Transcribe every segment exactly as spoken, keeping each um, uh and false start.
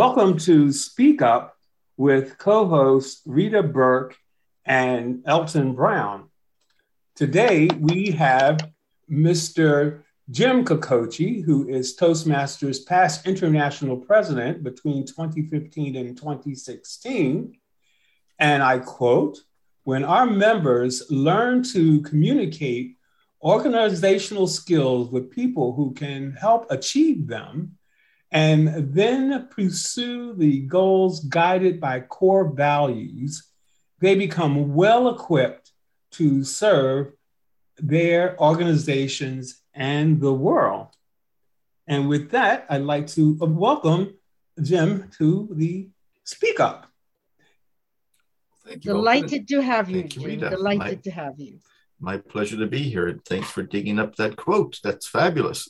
Welcome to Speak Up with co-hosts Rita Burke and Elton Brown. Today we have Mister Jim Kokochi, who is Toastmasters past international president between twenty fifteen and twenty sixteen. And I quote, "When our members learn to communicate organizational skills with people who can help achieve them, and then pursue the goals guided by core values, they become well equipped to serve their organizations and the world." And with that, I'd like to welcome Jim to the Speak Up. Thank you. Delighted to have you, Thank you, Jim. Rita. Delighted My, to have you. My pleasure to be here. And thanks for digging up that quote. That's fabulous.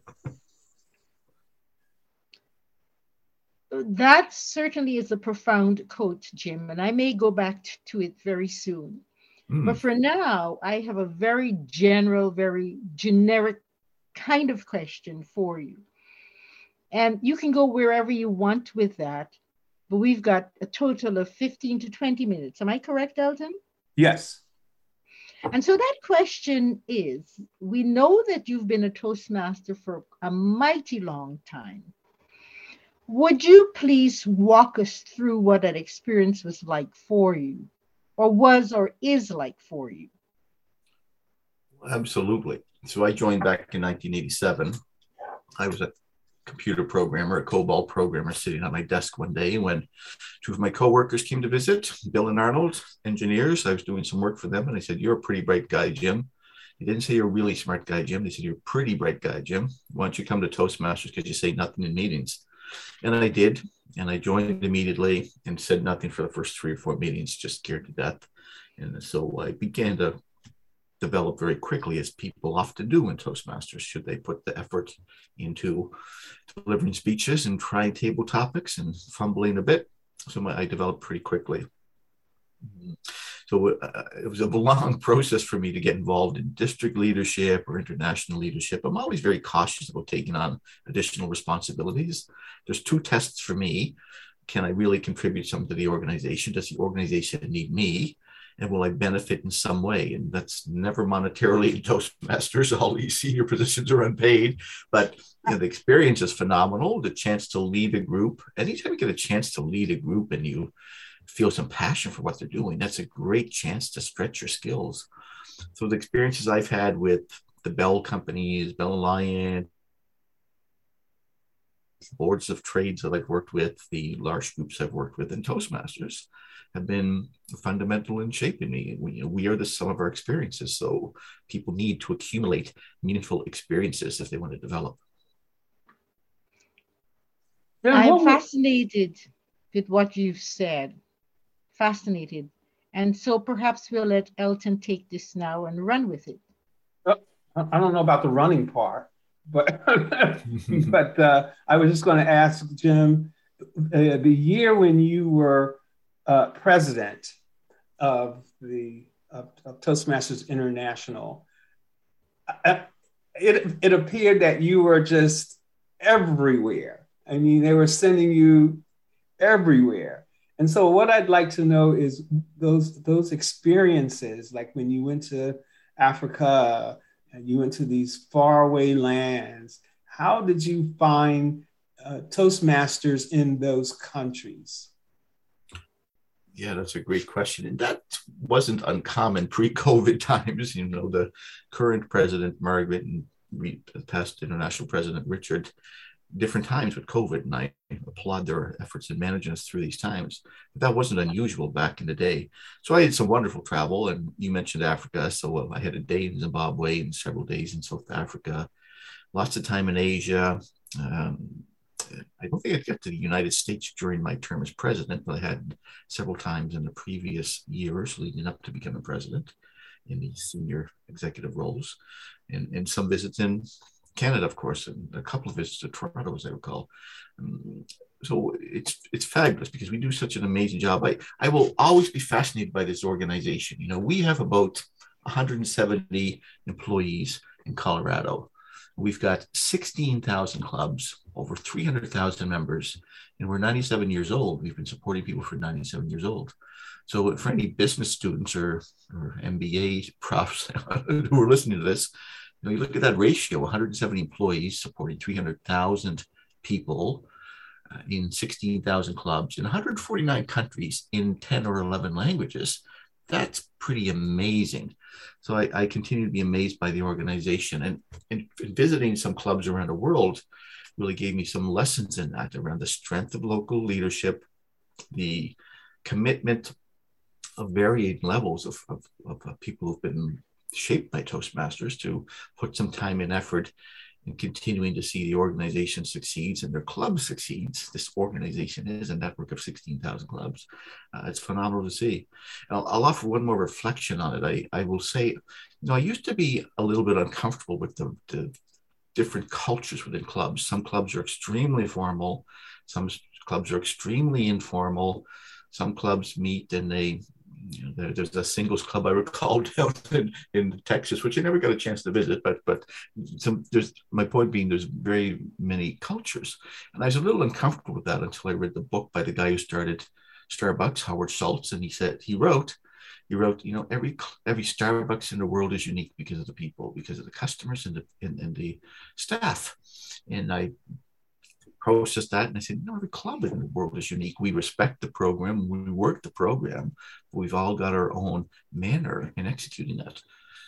That certainly is a profound quote, Jim, and I may go back t- to it very soon. Mm. But for now, I have a very general, very generic kind of question for you. And you can go wherever you want with that, but we've got a total of fifteen to twenty minutes. Am I correct, Elton? Yes. And so that question is, we know that you've been a Toastmaster for a mighty long time. Would you please walk us through what that experience was like for you, or was or is like for you? Absolutely. So I joined back in nineteen eighty-seven. I was a computer programmer, a COBOL programmer, sitting at my desk one day when two of my coworkers came to visit, Bill and Arnold, engineers. I was doing some work for them, and I said, "You're a pretty bright guy, Jim." They didn't say you're a really smart guy, Jim. They said, "You're a pretty bright guy, Jim. Why don't you come to Toastmasters because you say nothing in meetings?" And I did, and I joined immediately and said nothing for the first three or four meetings, just scared to death. And so I began to develop very quickly, as people often do in Toastmasters, should they put the effort into delivering speeches and trying table topics and fumbling a bit. So my, I developed pretty quickly. So uh, it was a long process for me to get involved in district leadership or international leadership. I'm always very cautious about taking on additional responsibilities. There's two tests for me. Can I really contribute something to the organization? Does the organization need me? And will I benefit in some way? And that's never monetarily in Toastmasters. All these senior positions are unpaid, but you know, the experience is phenomenal. The chance to lead a group, anytime you get a chance to lead a group and you feel some passion for what they're doing, that's a great chance to stretch your skills. So the experiences I've had with the Bell companies, Bell Alliance, boards of trades that I've worked with, the large groups I've worked with in Toastmasters have been fundamental in shaping me. We, you know, we are the sum of our experiences. So people need to accumulate meaningful experiences if they want to develop. I'm fascinated with what you've said. Fascinated. And so perhaps we'll let Elton take this now and run with it. Uh, I don't know about the running part, but but uh, I was just going to ask Jim, uh, the year when you were uh, president of the of, of Toastmasters International, uh, it it appeared that you were just everywhere. I mean, they were sending you everywhere. And so what I'd like to know is those those experiences, like when you went to Africa and you went to these faraway lands, how did you find uh, Toastmasters in those countries? Yeah, that's a great question. And that wasn't uncommon pre-COVID times. You know, the current president, Margaret, and the past international president, Richard, different times with COVID, and I applaud their efforts in managing us through these times. But that wasn't unusual back in the day. So I had some wonderful travel, and you mentioned Africa. So I had a day in Zimbabwe and several days in South Africa, lots of time in Asia. Um, I don't think I got to the United States during my term as president, but I had several times in the previous years leading up to becoming president in these senior executive roles, and, and some visits in Canada, of course, and a couple of visits to Toronto, as I recall. Um, so it's it's fabulous because we do such an amazing job. I, I will always be fascinated by this organization. You know, we have about one hundred seventy employees in Colorado. We've got sixteen thousand clubs, over three hundred thousand members, and we're ninety-seven years old. We've been supporting people for ninety-seven years old. So for any business students or, or M B A profs who are listening to this, you know, you look at that ratio, one hundred seventy employees supporting three hundred thousand people uh, in sixteen thousand clubs in one hundred forty-nine countries in ten or eleven languages. That's pretty amazing. So I, I continue to be amazed by the organization, and, and visiting some clubs around the world really gave me some lessons in that around the strength of local leadership, the commitment of varying levels of, of, of people who've been shaped by Toastmasters to put some time and effort in continuing to see the organization succeeds and their club succeeds. This organization is a network of sixteen thousand clubs. Uh, it's phenomenal to see. I'll, I'll offer one more reflection on it. I, I will say, you know, I used to be a little bit uncomfortable with the, the different cultures within clubs. Some clubs are extremely formal. Some clubs are extremely informal. Some clubs meet and they, you know, there, there's a singles club I recall down in, in Texas, which I never got a chance to visit. But but some there's my point being there's very many cultures, and I was a little uncomfortable with that until I read the book by the guy who started Starbucks, Howard Schultz, and he said he wrote he wrote you know every every Starbucks in the world is unique because of the people, because of the customers and the and, and the staff, and I processed that and I said, no, every club in the world is unique. We respect the program, we work the program, but we've all got our own manner in executing that.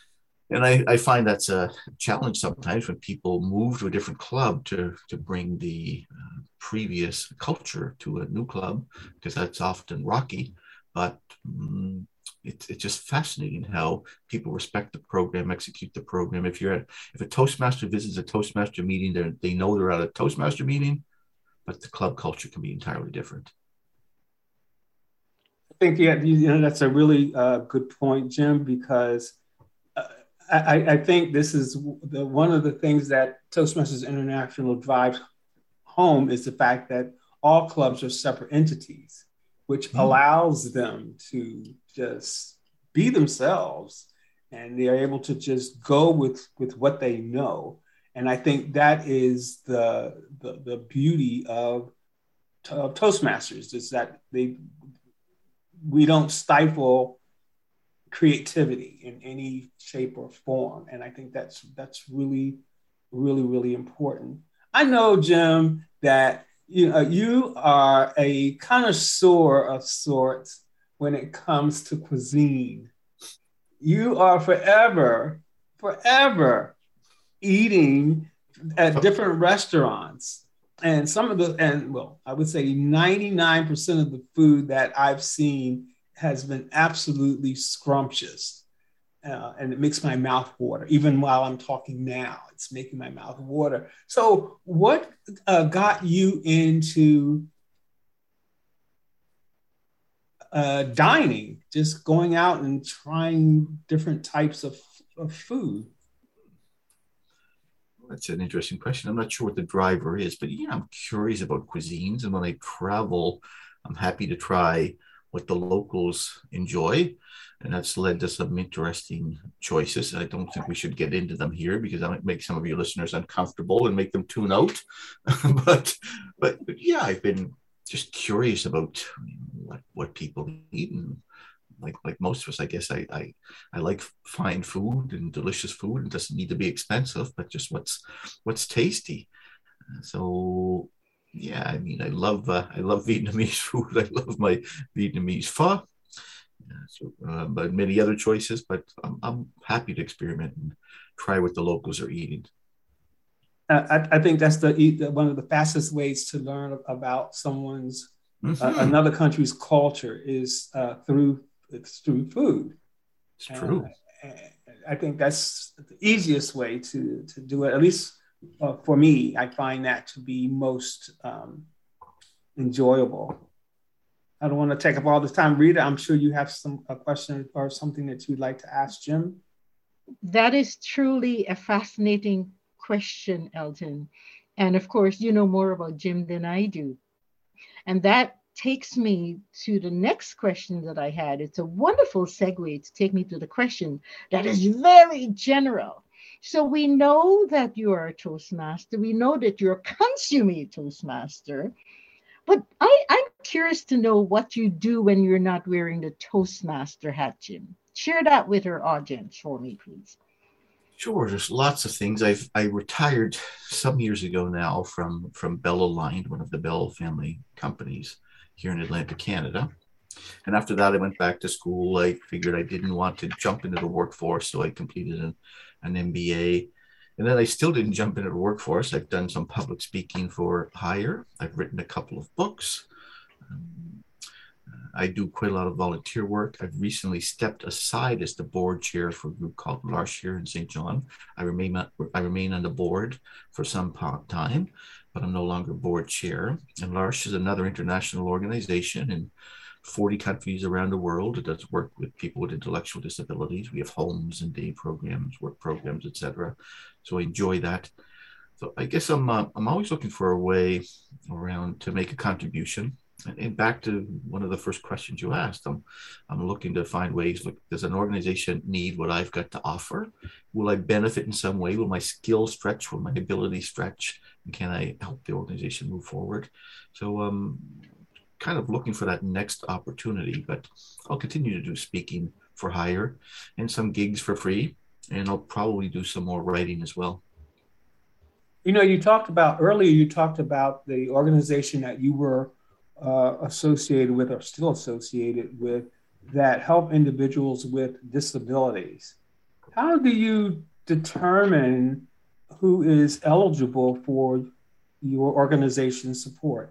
And I, I find that's a challenge sometimes when people move to a different club to, to bring the uh, previous culture to a new club, because that's often rocky. But um, it's it's just fascinating how people respect the program, execute the program. If you're at, if a Toastmaster visits a Toastmaster meeting, they they know they're at a Toastmaster meeting, but the club culture can be entirely different. I think yeah, you know that's a really uh, good point, Jim, because uh, I, I think this is the, one of the things that Toastmasters International drives home is the fact that all clubs are separate entities, which mm. allows them to just be themselves, and they are able to just go with, with what they know. And I think that is the the, the beauty of, of Toastmasters, is that they we don't stifle creativity in any shape or form. And I think that's that's really, really, really important. I know, Jim, that you know, you are a connoisseur of sorts when it comes to cuisine. You are forever, forever eating at different restaurants. And some of the, and well, I would say ninety-nine percent of the food that I've seen has been absolutely scrumptious. Uh, and it makes my mouth water. Even while I'm talking now, it's making my mouth water. So what uh, got you into uh, dining, just going out and trying different types of, of food? That's an interesting question. I'm not sure what the driver is, but yeah, I'm curious about cuisines. And when I travel, I'm happy to try what the locals enjoy. And that's led to some interesting choices. I don't think we should get into them here because I might make some of your listeners uncomfortable and make them tune out. but, but, but yeah, I've been just curious about what, what people eat. And like, like most of us, I guess I, I, I like fine food and delicious food. It doesn't need to be expensive, but just what's, what's tasty. So yeah, I mean, I love, uh, I love Vietnamese food. I love my Vietnamese pho. Yeah, so, uh, but many other choices, but I'm, I'm happy to experiment and try what the locals are eating. I, I think that's the one of the fastest ways to learn about someone's mm-hmm. uh, another country's culture is uh, through it's through food. It's true. Uh, I think that's the easiest way to to do it. At least uh, for me, I find that to be most um, enjoyable. I don't want to take up all this time. Rita, I'm sure you have some a question or something that you'd like to ask Jim. That is truly a fascinating question, Elton. And of course, you know more about Jim than I do. And that takes me to the next question that I had. It's a wonderful segue to take me to the question that is very general. So we know that you are a Toastmaster. We know that you're a consummate Toastmaster. But I, I'm curious to know what you do when you're not wearing the Toastmaster hat, Jim. Share that with our audience for me, please. Sure, there's lots of things. I've I retired some years ago now from from Bell Aligned, one of the Bell family companies here in Atlanta, Canada. And after that, I went back to school. I figured I didn't want to jump into the workforce, so I completed an, an M B A. And then I still didn't jump into the workforce. I've done some public speaking for hire. I've written a couple of books. Um, I do quite a lot of volunteer work. I've recently stepped aside as the board chair for a group called L'Arche here in Saint John. I remain I remain on the board for some time, but I'm no longer board chair. And L'Arche is another international organization in forty countries around the world. It does work with people with intellectual disabilities. We have homes and day programs, work programs, et cetera. So I enjoy that. So I guess I'm uh, I'm always looking for a way around to make a contribution. And back to one of the first questions you asked, I'm, I'm looking to find ways, like, does an organization need what I've got to offer? Will I benefit in some way? Will my skills stretch? Will my ability stretch? And can I help the organization move forward? So um, kind of looking for that next opportunity, but I'll continue to do speaking for hire and some gigs for free. And I'll probably do some more writing as well. You know, you talked about earlier, you talked about the organization that you were Uh, associated with or still associated with that help individuals with disabilities. How do you determine who is eligible for your organization's support?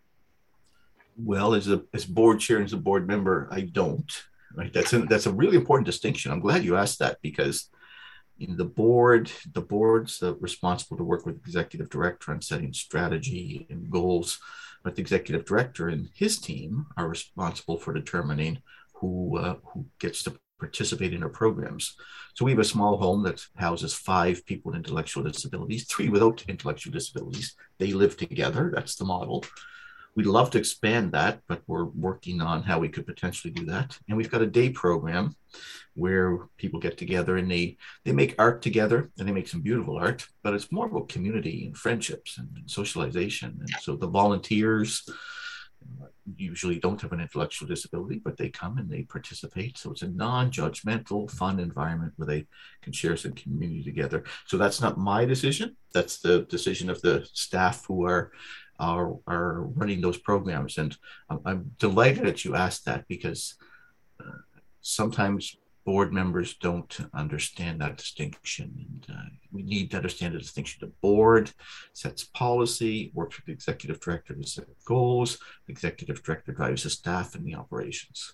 Well, as a as board chair and as a board member, I don't. Right, that's a, that's a really important distinction. I'm glad you asked that, because in the board, the board's uh, responsible to work with the executive director on setting strategy and goals. But the executive director and his team are responsible for determining who uh, who gets to participate in our programs. So we have a small home that houses five people with intellectual disabilities, three without intellectual disabilities. They live together. That's the model. We'd love to expand that, but we're working on how we could potentially do that. And we've got a day program where people get together and they they make art together, and they make some beautiful art, but it's more about community and friendships and, and socialization. And so the volunteers usually don't have an intellectual disability, but they come and they participate. So it's a non-judgmental, fun environment where they can share some community together. So that's not my decision. That's the decision of the staff who are are, are running those programs. And I'm, I'm delighted that you asked that, because uh, sometimes board members don't understand that distinction. And uh, we need to understand the distinction. The board sets policy, works with the executive director to set goals. The executive director drives the staff and the operations.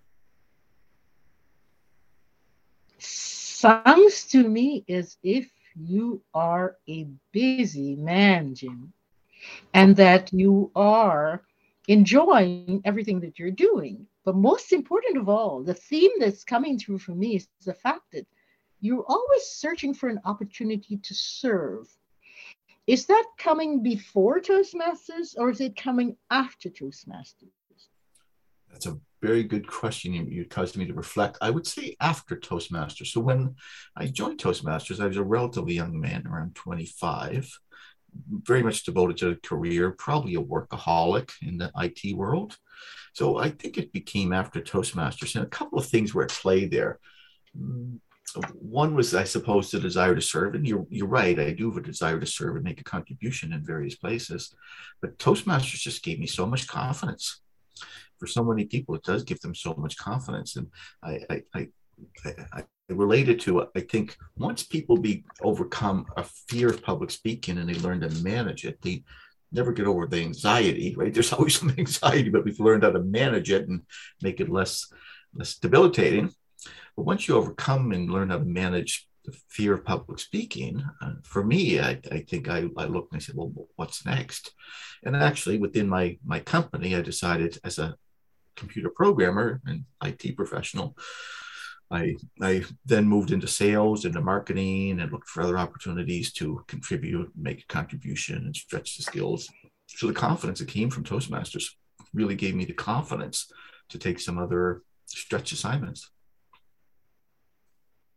Sounds to me as if you are a busy man, Jim, and that you are enjoying everything that you're doing. But most important of all, the theme that's coming through for me is the fact that you're always searching for an opportunity to serve. Is that coming before Toastmasters, or is it coming after Toastmasters? That's a very good question. You caused me to reflect. I would say after Toastmasters. So when I joined Toastmasters, I was a relatively young man, around twenty-five, very much devoted to a career, probably a workaholic in the I T world. So I think it became after Toastmasters, and a couple of things were at play there. One was, I suppose, the desire to serve. And you're, you're right, I do have a desire to serve and make a contribution in various places. But Toastmasters just gave me so much confidence. For so many people, it does give them so much confidence. And I, I, I, I, I related to, I think, once people be overcome a fear of public speaking and they learn to manage it, they never get over the anxiety, right? There's always some anxiety, but we've learned how to manage it and make it less, less debilitating. But once you overcome and learn how to manage the fear of public speaking, uh, for me, I, I think I, I looked and I said, well, what's next? And actually, within my, my company, I decided, as a computer programmer and I T professional, I, I then moved into sales, into marketing, and looked for other opportunities to contribute, make a contribution, and stretch the skills. So the confidence that came from Toastmasters really gave me the confidence to take some other stretch assignments.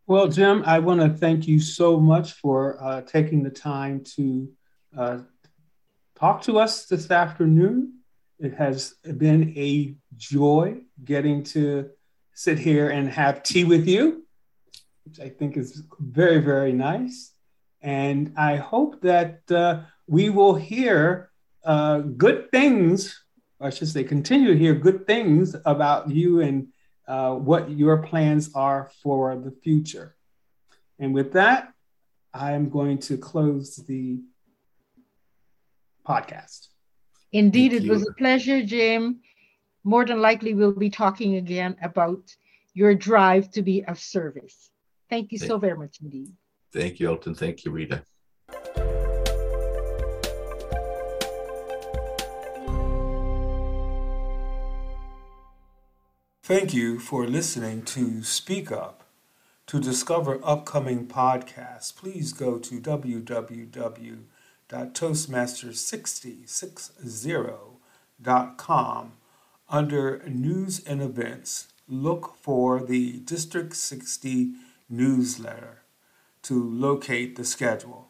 Well, Jim, I want to thank you so much for uh, taking the time to uh, talk to us this afternoon. It has been a joy getting to sit here and have tea with you, which I think is very, very nice. And I hope that uh, we will hear uh, good things, or I should say, continue to hear good things about you and uh, what your plans are for the future. And with that, I am going to close the podcast. Indeed, Thank it you. was a pleasure, Jim. More than likely, we'll be talking again about your drive to be of service. Thank you so very much indeed. Thank you, Elton. Thank you, Rita. Thank you for listening to Speak Up. To discover upcoming podcasts, please go to w w w dot toastmasters sixty dot com. Under News and Events, look for the District sixty newsletter to locate the schedule.